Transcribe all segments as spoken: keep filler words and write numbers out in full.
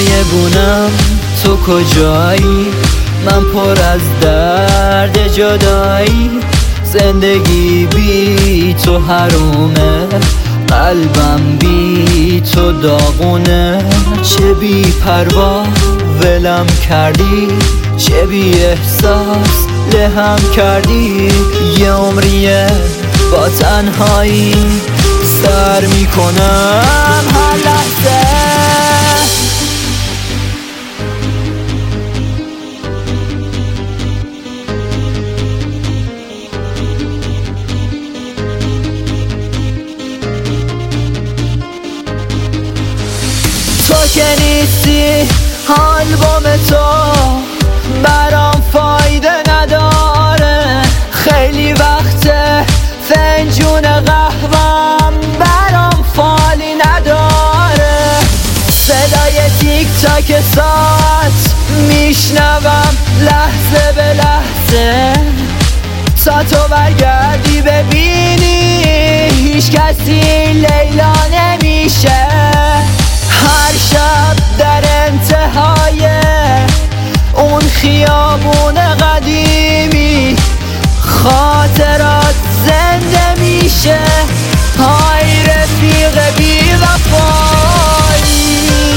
نایبونم تو کجایی؟ من پر از درد جدایی. زندگی بی تو حرومه، قلبم بی تو داغونه. چه بی پروا ولم کردی، چه بی احساس لهم کردی. یه عمریه با تنهایی سر میکنم هر لحظه. تو که نیستی آلبوم تو برام فایده نداره. خیلی وقته فنجون قهوه‌ام برام فالی نداره. صدای تیک تاک ساعت میشنوم لحظه به لحظه. تا تو برگردی ببینی هیچ کسی لیلا نمیشه. هر شب در انتهای اون خیابون قدیمی خاطرات زنده میشه. های رفیق بی وفایی.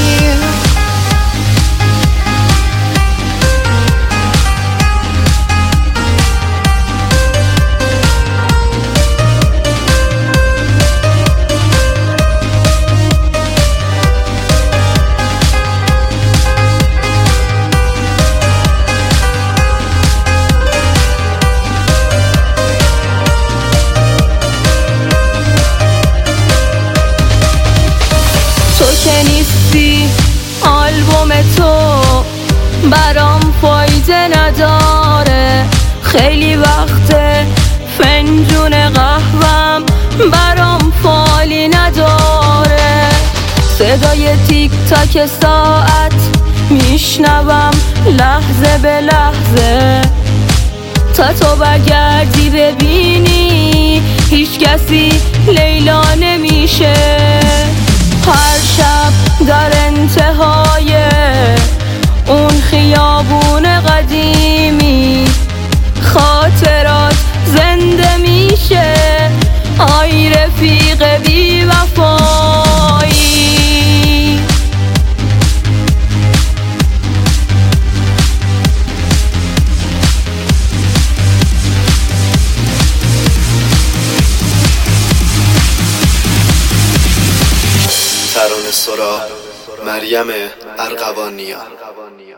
تو که نیستی آلبوم تو برام فایده نداره. خیلی وقته فنجون قهوه‌ام برام فالی نداره. صدای تیک تاک ساعت میشنوم لحظه به لحظه. تا تو برگردی ببینی هیچ کسی لیلا نمیشه. هر شب در انتهای اون خیابون قدیمی خاطرات زنده میشه. آی رفیق بی وفایی. ترانه سرا مریم ارغوانیان.